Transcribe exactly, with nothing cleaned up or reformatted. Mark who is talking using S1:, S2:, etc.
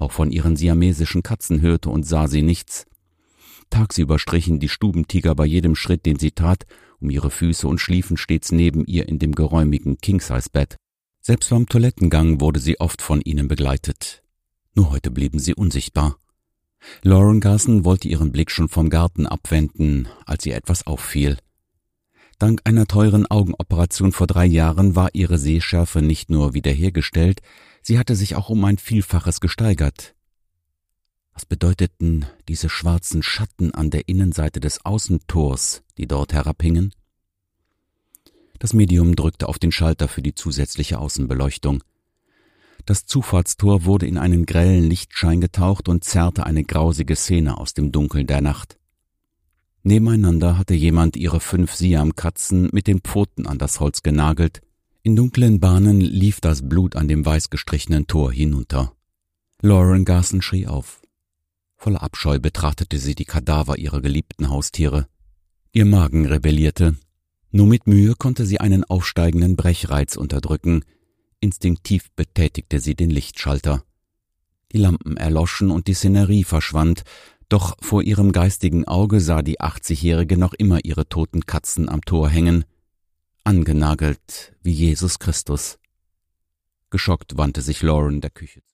S1: Auch von ihren siamesischen Katzen hörte und sah sie nichts. Tagsüber strichen die Stubentiger bei jedem Schritt, den sie tat, um ihre Füße und schliefen stets neben ihr in dem geräumigen King-Size-Bett. Selbst beim Toilettengang wurde sie oft von ihnen begleitet. Nur heute blieben sie unsichtbar. Lauren Garson wollte ihren Blick schon vom Garten abwenden, als ihr etwas auffiel. Dank einer teuren Augenoperation vor drei Jahren war ihre Sehschärfe nicht nur wiederhergestellt, sie hatte sich auch um ein Vielfaches gesteigert. Was bedeuteten diese schwarzen Schatten an der Innenseite des Außentors, die dort herabhingen? Das Medium drückte auf den Schalter für die zusätzliche Außenbeleuchtung. Das Zufahrtstor wurde in einen grellen Lichtschein getaucht und zerrte eine grausige Szene aus dem Dunkel der Nacht. Nebeneinander hatte jemand ihre fünf Siamkatzen mit den Pfoten an das Holz genagelt. In dunklen Bahnen lief das Blut an dem weiß gestrichenen Tor hinunter. Lauren Garson schrie auf. Voller Abscheu betrachtete sie die Kadaver ihrer geliebten Haustiere. Ihr Magen rebellierte. Nur mit Mühe konnte sie einen aufsteigenden Brechreiz unterdrücken. Instinktiv betätigte sie den Lichtschalter. Die Lampen erloschen und die Szenerie verschwand, doch vor ihrem geistigen Auge sah die achtzigjährige noch immer ihre toten Katzen am Tor hängen, angenagelt wie Jesus Christus. Geschockt wandte sich Lauren der Küche zu.